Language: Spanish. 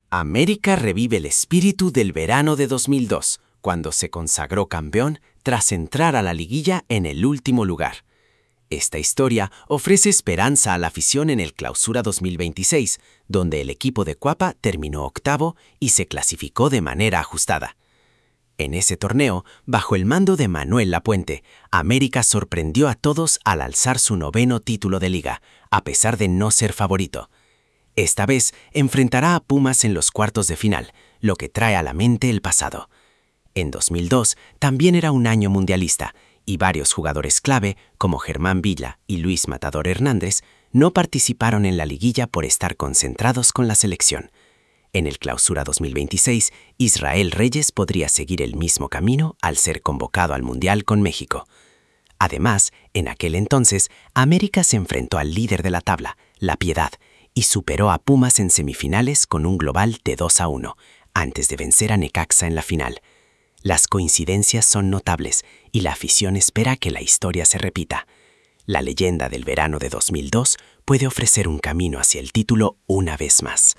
América revive el espíritu del verano de 2002, cuando se consagró campeón tras entrar a la liguilla en el último lugar. Esta historia ofrece esperanza a la afición en el Clausura 2026, donde el equipo de Cuapa terminó octavo y se clasificó de manera ajustada. En ese torneo, bajo el mando de Manuel Lapuente, América sorprendió a todos al alzar su 9º título de liga, a pesar de no ser favorito. Esta vez enfrentará a Pumas en los cuartos de final, lo que trae a la mente el pasado. En 2002 también era un año mundialista, y varios jugadores clave, como Germán Villa y Luis Matador Hernández, no participaron en la liguilla por estar concentrados con la selección. En el Clausura 2026, Israel Reyes podría seguir el mismo camino al ser convocado al Mundial con México. Además, en aquel entonces, América se enfrentó al líder de la tabla, La Piedad, y superó a Pumas en semifinales con un global de 2-1, antes de vencer a Necaxa en la final. Las coincidencias son notables y la afición espera que la historia se repita. La leyenda del verano de 2002 puede ofrecer un camino hacia el título una vez más.